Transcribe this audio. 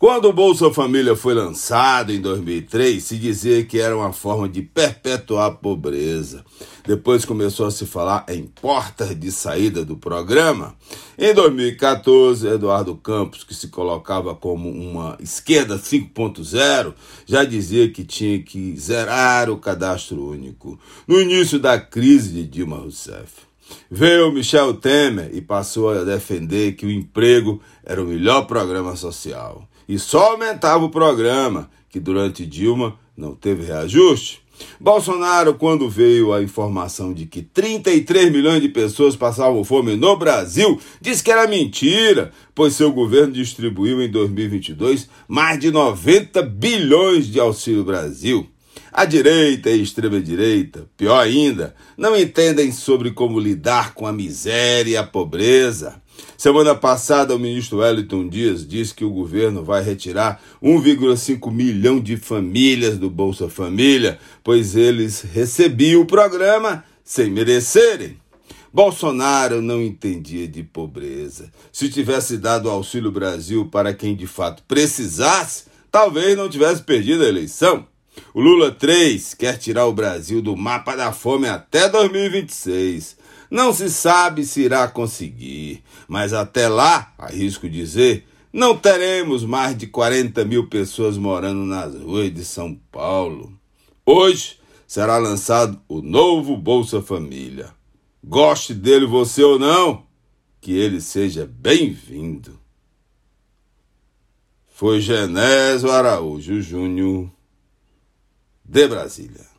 Quando o Bolsa Família foi lançado em 2003, se dizia que era uma forma de perpetuar a pobreza. Depois começou a se falar em portas de saída do programa. Em 2014, Eduardo Campos, que se colocava como uma esquerda 5.0, já dizia que tinha que zerar o cadastro único, no início da crise de Dilma Rousseff. Veio Michel Temer e passou a defender que o emprego era o melhor programa social. E só aumentava o programa, que durante Dilma não teve reajuste. Bolsonaro, quando veio a informação de que 33 milhões de pessoas passavam fome no Brasil, disse que era mentira, pois seu governo distribuiu em 2022 mais de 90 bilhões de Auxílio Brasil. A direita e a extrema-direita, pior ainda, não entendem sobre como lidar com a miséria e a pobreza. Semana passada, o ministro Wellington Dias disse que o governo vai retirar 1,5 milhão de famílias do Bolsa Família, pois eles recebiam o programa sem merecerem. Bolsonaro não entendia de pobreza. Se tivesse dado o Auxílio Brasil para quem de fato precisasse, talvez não tivesse perdido a eleição. O Lula 3 quer tirar o Brasil do mapa da fome até 2026. Não se sabe se irá conseguir, mas até lá, arrisco dizer, não teremos mais de 40 mil pessoas morando nas ruas de São Paulo. Hoje será lançado o novo Bolsa Família. Goste dele você ou não, que ele seja bem-vindo. Foi Genésio Araújo Júnior, de Brasília.